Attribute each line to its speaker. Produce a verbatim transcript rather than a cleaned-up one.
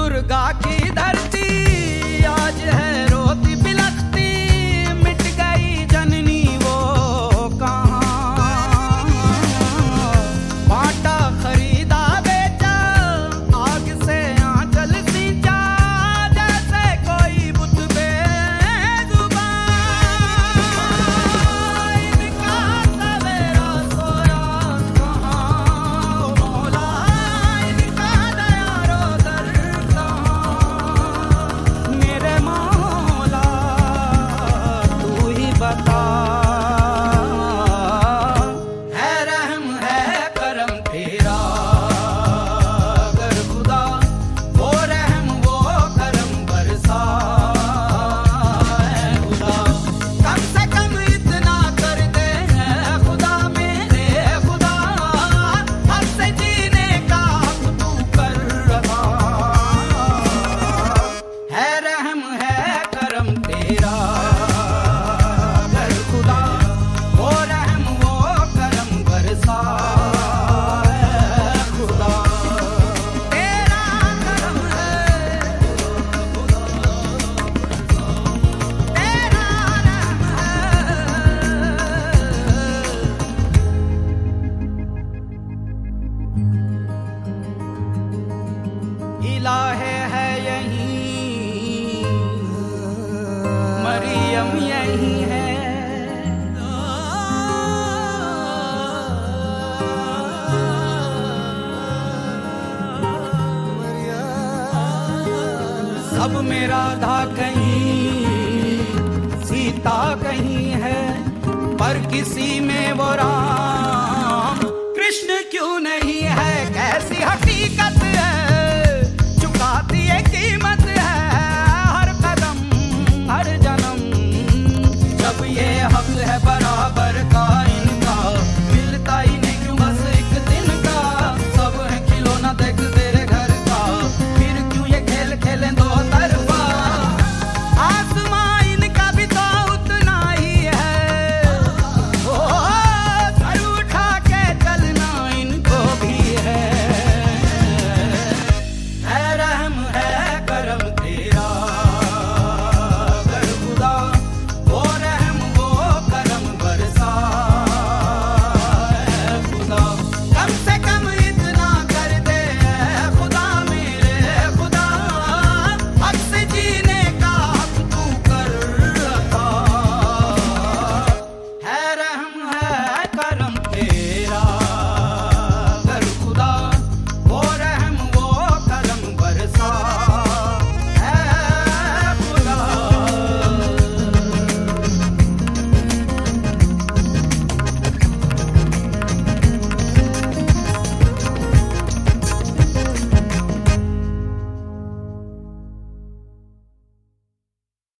Speaker 1: दुर्गा की धरती आज है रोती बिलखती, मिट गई जननी वो कहाँ। बांटा खरीदा बेचा, आग से आंचल सींचा, जैसे कोई बुत बेजुबान। इनका सवेरा सोया कहाँ, मौला इनका दया रोदर कहाँ। मेरे मौला तू ही बता, है रहम है करम तेरा अगर खुदा, वो रहम वो करम बरसा है खुदा। कम से कम इतना कर दे है खुदा मेरे खुदा, हद से जीने का हक तू कर रहा। है रहम है करम तेरा अगर खुदा, वो रहम वो करम बरसा है खुदा। तेरा करम है, तेरा रहम है। इलाहे है यहीं, मरियम यहीं है। सब में राधा कहीं, सीता कहीं है, पर किसी में वो राम